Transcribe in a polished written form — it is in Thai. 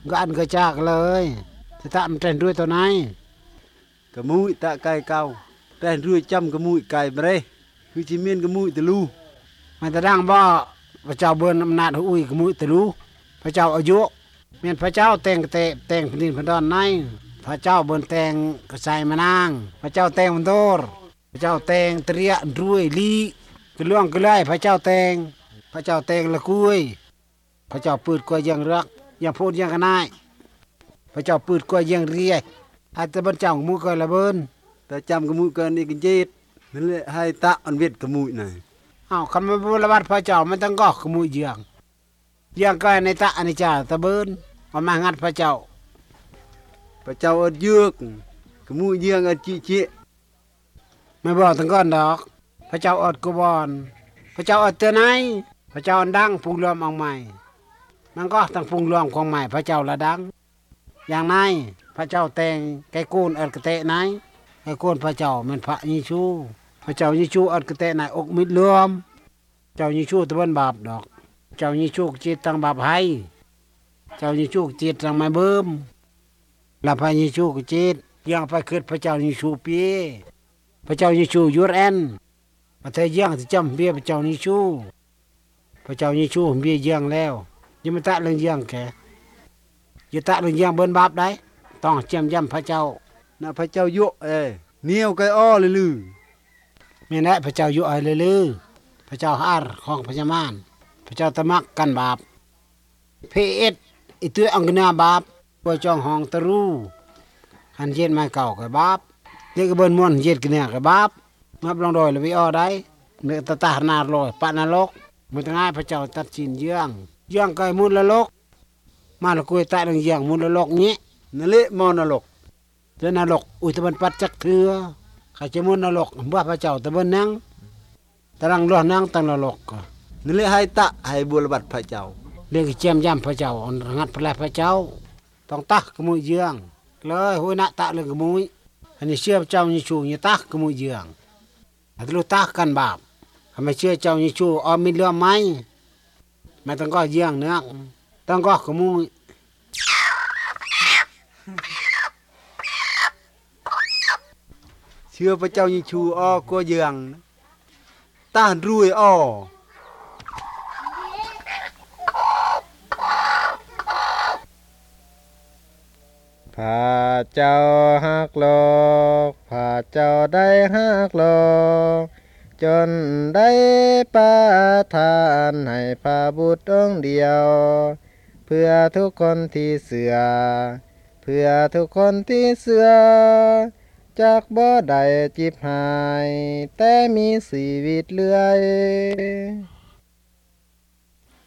ก็อันก็จากเลยจะตะมันเต้นด้วยตัวไหนกระมุยตะไก่เก่าเต้นด้วยจำกระมุยไก่มาเลยคือจิเมียนกระมุยตะลูมันจะดังบ่พระเจ้าเบิ้นอำนาจอุ้ยกระมุยตะลูพระเจ้าอายุเมียนพระเจ้าแต่งกระเตะแต่งแผ่นดินแผ่นดอนในพระเจ้าเบิ้นแต่งกระใสมานางพระเจ้าแต่งมันโตรพระเจ้าแต่งเตรียรวยลีกระล่วงกระไล่พระเจ้าแต่งพระเจ้าแต่งละกุยพระเจ้าปืดกวยยังรักยังพูดยังกันได้พระเจ้าปืดกวยยังเรียอาจจะบรรเจ้ามือก็ละเบิ้นแต่จำกระมุยกันนี่กันเจ็ดนั่นแหละให้ตะอันเวทกระมุยหน่อยอ้าวคำว่าบุรวัตพระเจ้ามันต้องกอกกระมุยยังก็ในตะอันนี้จ้าตะเบิ้นเอามางัดพระเจ้าอัดเยือกกระมุยยังอัดจีเจไม่บอกตั้งก้อนดอกพระเจ้าอัดกุบอนพระเจ้าอัดเตือนไหนพระเจ้าดังพุงรวมเอาใหม่มันก็ตั้งพุงรวมของใหม่พระเจ้าละดังอย่างไหนพระเจ้าแต่งไก่โกนอัดกระเตะไหนไก่โกนพระเจ้ามันพระยิชูพระเจ้ายิชูอัดกระเตะไหนอกมิดรวมเจ้ายิชูตะวันบาปดอกเจ้ายิชูจิตตั้งบาปให้เจ้ายิชูจิตตั้งไม่เบิ่มละพระยิชูจิตยังไปขึ้นพระเจ้ายิชูเปียพระเจ้ายิชูยูรแอนพระเทยังที่จำเบียพระเจ้ายิชูพระเจ้ายิชูเบียยังแล้วยังไม่ตะเรื่องยังแกอย่าตะเรื่องยังเบิ่นบาปได้ต้องเจียมย่ำพระเจ้านะพระเจ้ายุเหนียวไก่อ้อเลยลือไม่แน่พระเจ้ายุอ้อยเลยลือพระเจ้าฮาร์ของพญามารพระเจ้าตะมักกันบาปเพเอสอิตัวอังกนาบาปปวยจองห้องตะรูหันเย็ดไม้เก่ากับบาปเด็กเบิ่นม่วนเย็ดกันเนี่ยกับบาปนับลองโดยเลยวิอ้อได้เนื้อตาตานาลอยปะนรกมันง่ายพระเจ้าตัดสินเยื่องไก่มุนละลกมาละกุยตะเรื่องเยื่องมุนละลกนี้นั่นแหละมอนรกเจ้านรกอุตบันปัดจักเถือข้าจะมุนนรกบ่พระเจ้าตะเบิ่นนังตะรังรอนังตังนรกนั่นแหละให้ตะให้บุรบัตพระเจ้าเรียกเจียมย่ำพระเจ้างัดพระพระเจ้าต้องตักกมุยเยื่องเลยหุยนะตะเรื่องกมุยอันนี้เชื่อเจ้ายิชูนี่ตักกมุยเยื่องอันนี้ตักกันบาปทำไมเชื่อเจ้ายิชูออมมิเลือไหมไม่ต้องก็เยื่องเนื้อต้องก็กมุยเชื่อพระเจ้ายิชูอ้อก็เยื่องตารุ่ยอ้อพระเจ้าฮักโลกพระเจ้าได้ฮักโลกจนได้ประทานให้พระบุตรองค์เดียวเพื่อทุกคนที่เสื่อเพื่อทุกคนที่เสื่อจากบ่ได้จิบหายแต่มีชีวิตเลื่อย